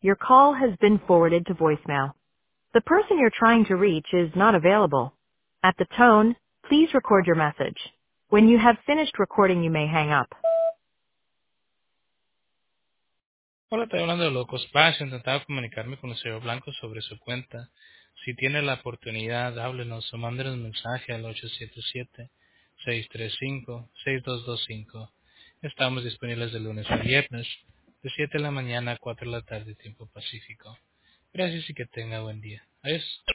Your call has been forwarded to voicemail. The person you're trying to reach is not available. At the tone, please record your message. When you have finished recording, you may hang up. Hola, estoy hablando de Loco Splash. Intentaba comunicarme con el señor Blanco sobre su cuenta. Si tiene la oportunidad, háblenos o mándenos un mensaje al 877-635-6225. Estamos disponibles de lunes a viernes, de 7 de la mañana a 4 de la tarde, tiempo pacífico. Gracias y que tenga buen día. Adiós.